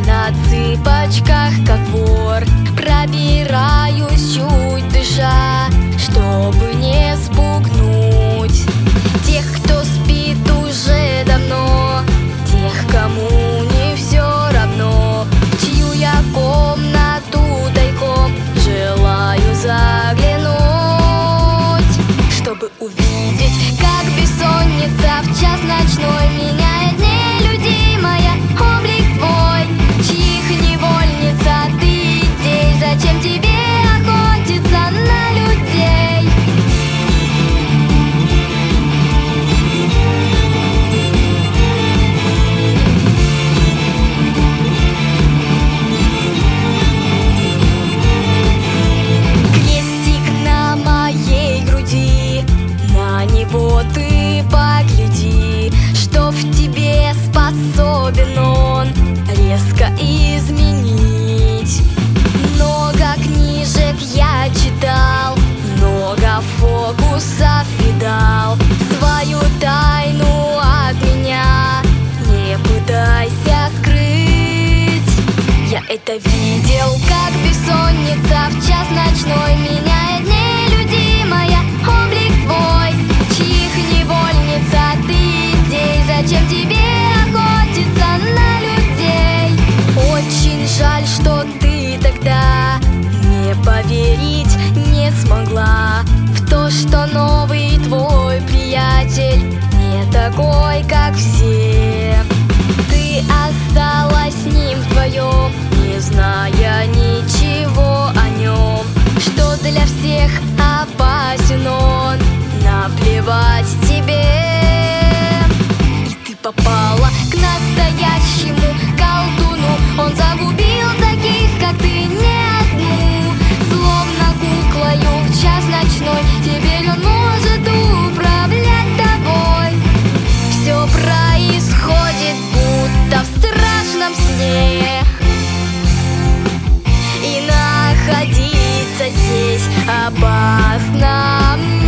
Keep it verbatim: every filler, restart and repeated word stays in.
на цыпочках, как вор, пробираюсь, чуть дыша, чтобы не спугнуть тех, кто спит уже давно, тех, кому не все равно, в чью я комнату тайком желаю заглянуть, чтобы увидеть, как бессонница в час ночной меняет нелюдимая облик твой, чьих невольница ты идей, зачем тебе охотиться на людей? Крестик на моей груди, на него ты погляди, что в тебе способен он резко изменить. Много книжек я читал, много фокусов видал, свою тайну от меня не пытайся скрыть. Я это видел, как бессонница в час ночной меняет нелюдимая облик твой, чьих невольница ты идей, зачем тебе охотиться на людей? Очень жаль, что ты тогда не поверить не смогла в то, что новый твой приятель не такой, как все. Ты осталась с ним вдвоем, не зная ничего о нем, что для всех опасен он, наплевать тебе. И ты попала к настоящему колдуну, он загубил таких, как ты, не одну. Словно куклою в час ночной, теперь он может управлять тобой. Все происходит будто в страшном сне, и находиться здесь опасно мне.